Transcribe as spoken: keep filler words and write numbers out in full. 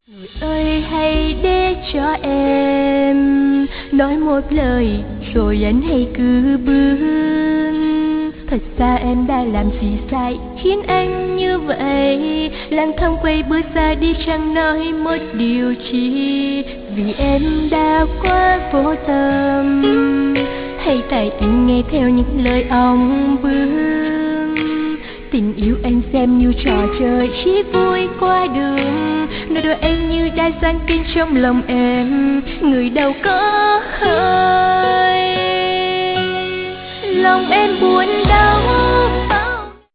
Người ơi hãy để cho em nói một lời rồi anh hãy cứ bước. Thật ra em đã làm gì sai khiến anh như vậy, lang thang quay bước ra đi chẳng nói một điều chi. Vì em đã quá vô tâm, hay tại anh nghe theo những lời ông bướm. Tình yêu anh xem như trò chơi chỉ vui qua đường, nơi đôi em như đã giăng tin trong lòng em, người đâu có hơi. Lòng em buồn đau